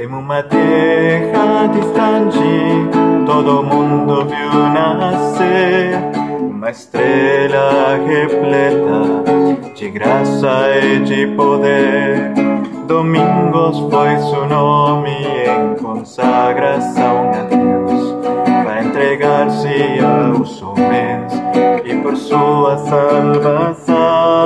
Em uma terra distante, todo mundo viu nascer uma estrela repleta de graça e de poder. Domingos foi seu nome em consagração a Deus, para entregar-se aos homens e por sua salvação.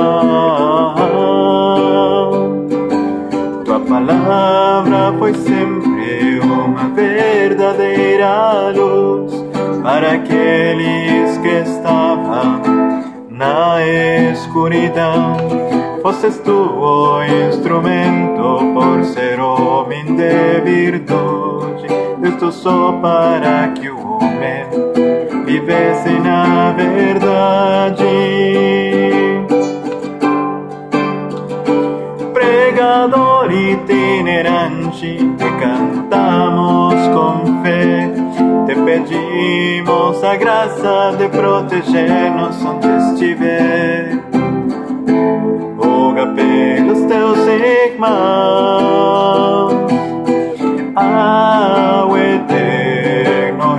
Tua palavra foi sempre uma verdadeira luz para aqueles que estavam na escuridão. Fosses tu o instrumento por ser homem de virtude. Deus te usou para que o homem vivesse na verdade. Pregador itinerante, te cantamos com fé. Te pedimos a graça de proteger-nos onde estiver. Roga pelos teus irmãos ao eterno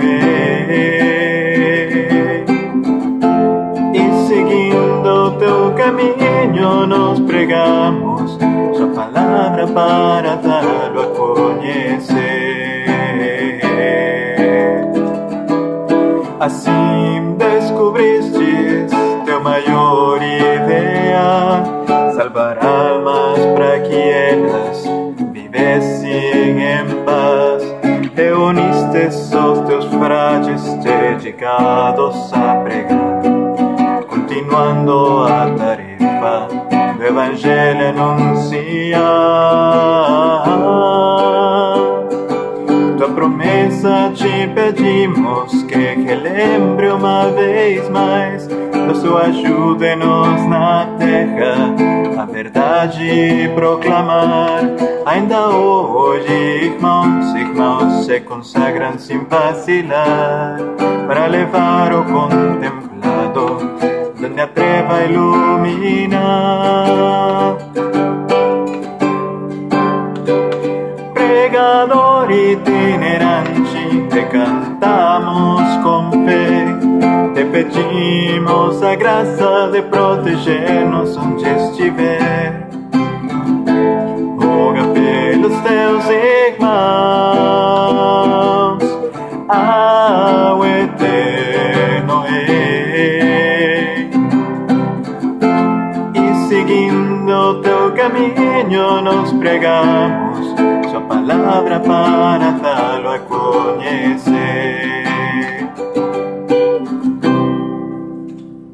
Rei, e seguindo teu caminho nos pregamos sua palavra para dar-lo a conhecer. Assim descobristes teu maior ideal, salvar almas para que elas vivessem em paz. Reuniste os teus frades dedicados a pregar, continuando a tarefa do Evangelho anunciar. Tua promessa te pedimos que relembre uma vez mais, nos ajude-nos na terra a verdade proclamar. Ainda hoje, irmãos, se consagram sem vacilar, para levar o contemplado donde a treva ilumina. Pregador itinerante, te cantamos com fé. Te pedimos a graça de proteger-nos onde estiver. Roga pelos teus irmãos ao eterno Rei, e seguindo teu caminho nos pregamos sua palavra para dar